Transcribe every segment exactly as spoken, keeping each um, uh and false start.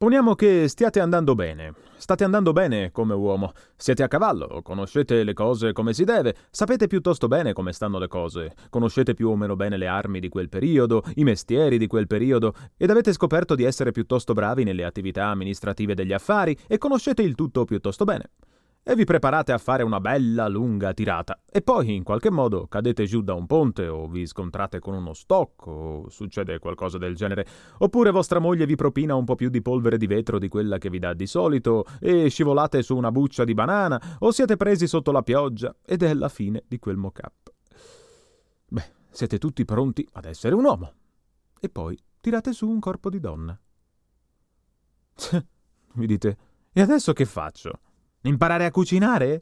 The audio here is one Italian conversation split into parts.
Supponiamo che stiate andando bene. State andando bene come uomo. Siete a cavallo, conoscete le cose come si deve, sapete piuttosto bene come stanno le cose, conoscete più o meno bene le armi di quel periodo, i mestieri di quel periodo, ed avete scoperto di essere piuttosto bravi nelle attività amministrative degli affari e conoscete il tutto piuttosto bene. E vi preparate a fare una bella lunga tirata, e poi in qualche modo cadete giù da un ponte o vi scontrate con uno stocco o succede qualcosa del genere, oppure vostra moglie vi propina un po' più di polvere di vetro di quella che vi dà di solito e scivolate su una buccia di banana o siete presi sotto la pioggia ed è la fine di quel mock-up. Beh, siete tutti pronti ad essere un uomo e poi tirate su un corpo di donna. Mi dite, e adesso che faccio? Imparare a cucinare?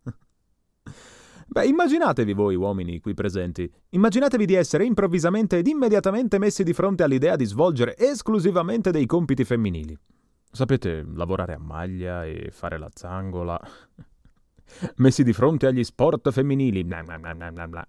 Beh, immaginatevi voi uomini qui presenti, immaginatevi di essere improvvisamente ed immediatamente messi di fronte all'idea di svolgere esclusivamente dei compiti femminili. Sapete, lavorare a maglia e fare la zangola. Messi di fronte agli sport femminili. Bla bla bla bla bla.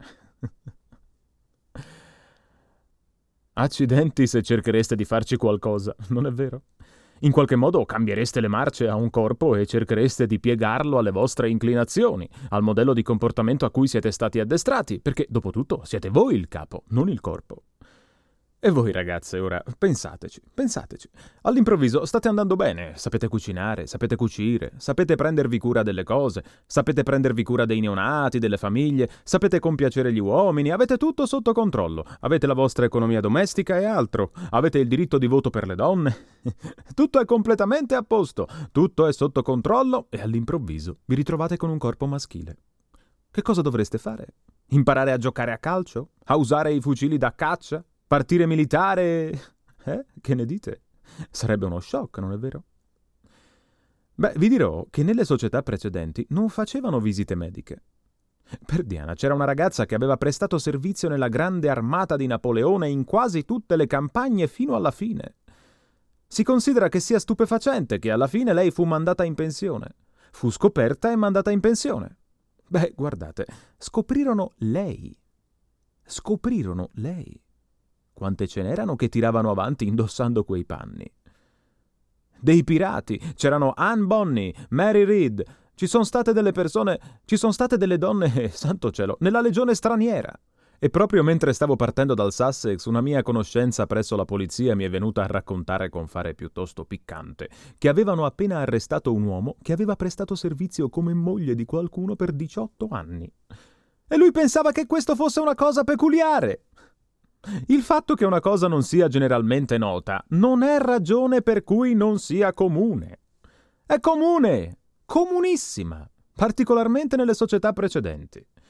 Accidenti se cerchereste di farci qualcosa, non è vero? In qualche modo cambiereste le marce a un corpo e cerchereste di piegarlo alle vostre inclinazioni, al modello di comportamento a cui siete stati addestrati, perché, dopo tutto, siete voi il capo, non il corpo. E voi ragazze, ora, pensateci, pensateci. All'improvviso state andando bene, sapete cucinare, sapete cucire, sapete prendervi cura delle cose, sapete prendervi cura dei neonati, delle famiglie, sapete compiacere gli uomini, avete tutto sotto controllo, avete la vostra economia domestica e altro, avete il diritto di voto per le donne. Tutto è completamente a posto, tutto è sotto controllo e all'improvviso vi ritrovate con un corpo maschile. Che cosa dovreste fare? Imparare a giocare a calcio? A usare i fucili da caccia? Partire militare? Eh? Che ne dite? Sarebbe uno shock, non è vero? Beh, vi dirò che nelle società precedenti non facevano visite mediche. Per Diana c'era una ragazza che aveva prestato servizio nella grande armata di Napoleone in quasi tutte le campagne fino alla fine. Si considera che sia stupefacente che alla fine lei fu mandata in pensione. Fu scoperta e mandata in pensione. Beh, guardate, scoprirono lei. Scoprirono lei. Quante ce n'erano che tiravano avanti indossando quei panni? Dei pirati, c'erano Anne Bonny, Mary Read, ci sono state delle persone, ci sono state delle donne, santo cielo, nella legione straniera. E proprio mentre stavo partendo dal Sussex, una mia conoscenza presso la polizia mi è venuta a raccontare con fare piuttosto piccante che avevano appena arrestato un uomo che aveva prestato servizio come moglie di qualcuno per diciotto anni. E lui pensava che questo fosse una cosa peculiare. Il fatto che una cosa non sia generalmente nota non è ragione per cui non sia comune. È comune, comunissima, particolarmente nelle società precedenti.